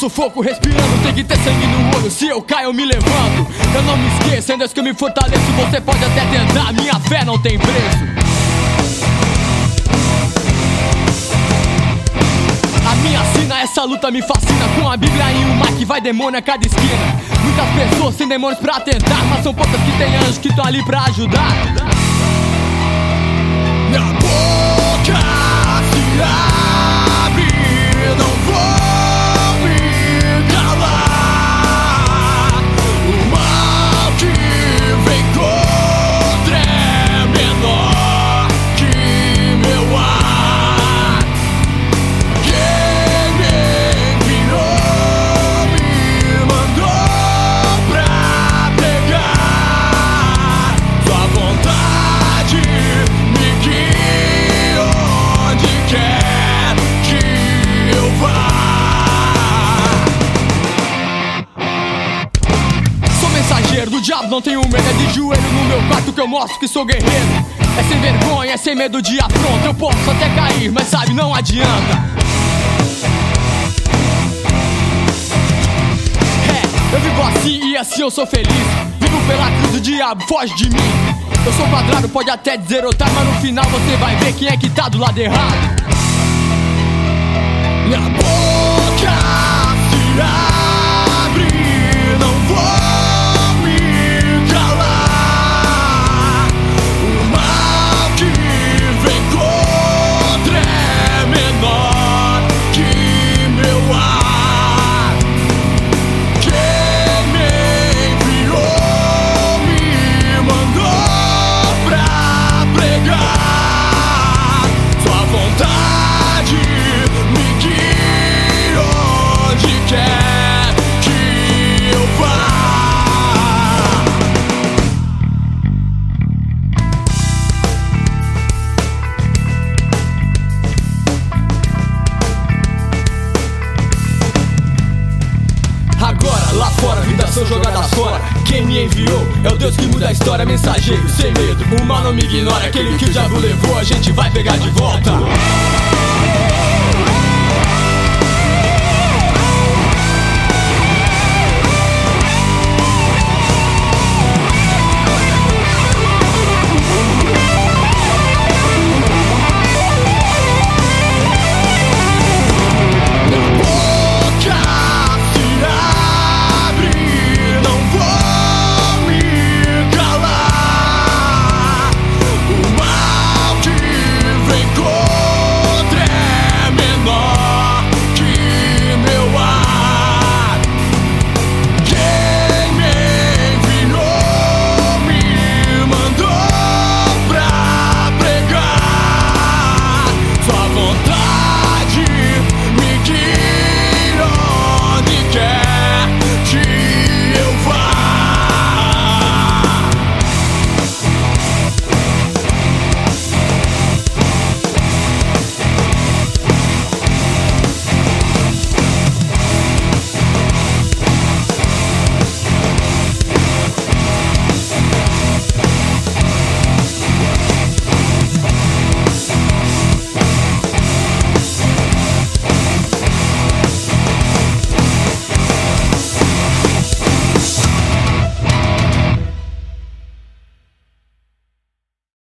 sufoco respirando, tem que ter sangue no olho. Se eu caio eu me levanto. Eu não me esqueço, ainda que eu me fortaleço. Você pode até tentar, minha fé não tem preço. A minha sina, essa luta me fascina. Com a Bíblia em uma que vai demônio a cada esquina. Muitas pessoas têm demônios pra tentar, mas são poucas que tem anjos que estão ali pra ajudar. Minha boca se abre, não vou me calar. O mal que vem contra é menor que meu ar. Quem me enviou me mandou pra pegar. Sua vontade me guia onde quer que eu vá. Sou mensageiro do diabo, não tenho medo. É de joelho no meu quarto que eu mostro que sou guerreiro. É sem vergonha, é sem medo de afronta. Eu posso até cair, mas sabe, não adianta. Eu vivo assim e assim eu sou feliz. Vivo pela cruz, o diabo foge de mim. Eu sou quadrado, pode até dizer otário, mas no final você vai ver quem é que tá do lado errado. Minha boca se abre, não vou me calar. O mal que vem contra é menor que meu ar. Quem me enviou me mandou pra pregar. Sua vontade me guia onde quer que eu vá. Agora, lá fora, vidas são jogadas fora. Quem me enviou é o Deus que muda a história. Mensageiro, sem medo, o mal não me ignora. Aquele que o diabo levou, a gente vai pegar de volta.